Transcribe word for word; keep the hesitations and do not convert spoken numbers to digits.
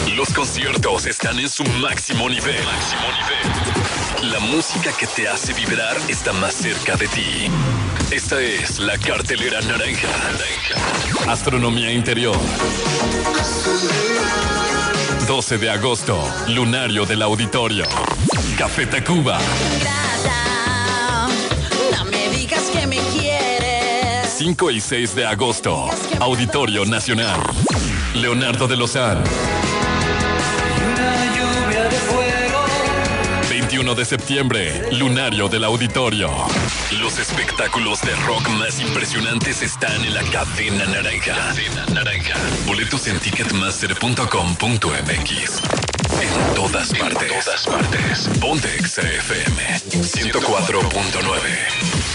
Los conciertos están en su máximo nivel. Máximo nivel. La música que te hace vibrar está más cerca de ti. Esta es la cartelera naranja. Naranja. Astronomía interior. doce de agosto, Lunario del Auditorio. Café Tacuba. No me digas que me quieres. cinco y seis de agosto, Auditorio Nacional. Leonardo de Lozán. Una lluvia de fuego. veintiuno de septiembre, Lunario del Auditorio. Los espectáculos de rock más impresionantes están en la Cadena Naranja. Cadena Naranja. Boletos en ticketmaster punto com punto m x. En todas partes. En todas partes. Ponte X F M ciento cuatro punto nueve.